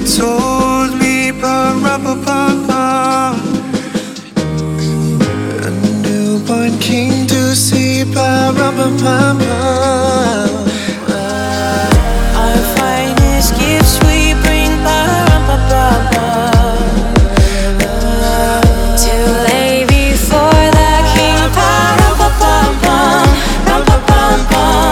told me, pa-rum-pa-pum-pum, a newborn king to see, pa-rum-pa-pum-pum. Our finest gifts we bring, pa-rum-pa-pum-pum, to lay before the king, pa-rum-pa-pum-pum, rum-pa-pum-pum,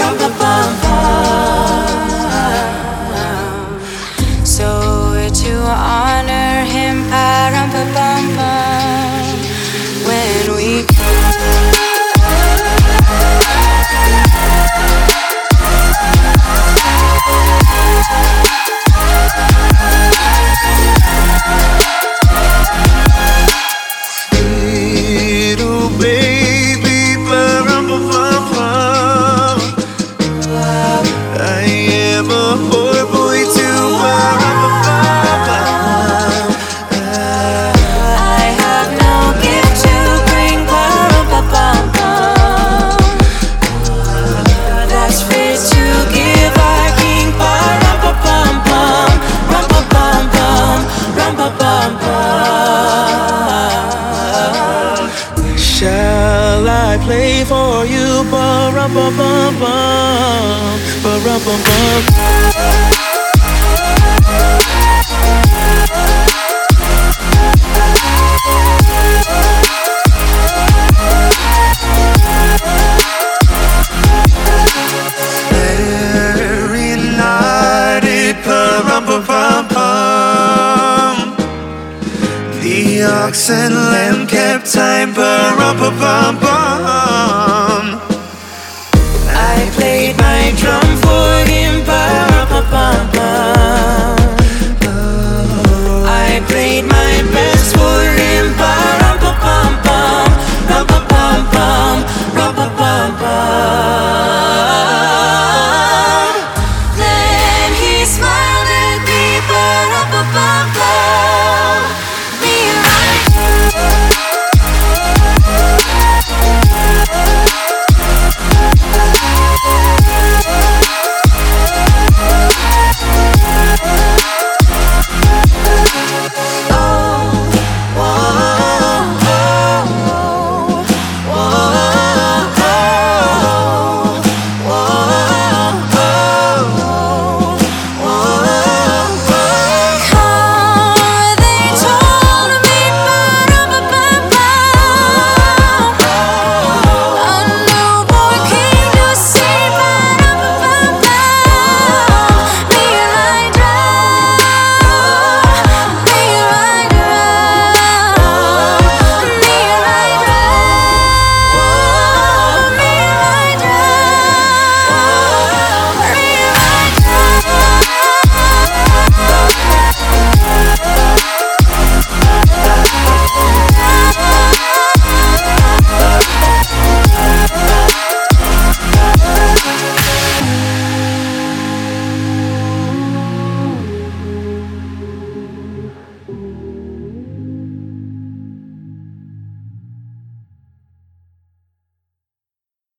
rum-pa-pum-pum. So we're to honor him, pa-rum-pa-pum-pum, when we Little baby, pa-rum-pa-pum-pum, I am a poor boy too, pa-rum-pa-pum-pum. I have no gift to bring, pa-rum-pa-pum-pum, that's fit to give our king, pa-rum-pa-pum-pum, rum-pa-pum-pum, rum-pa-pum-pum. Shall I play for you, pa-rum-pa-pum-pum, pa-rum-pum-pum? Very naughty, pa-rum-pa-pum-pum. The ox and lamb kept time, pa-rum-pa-pum-pum.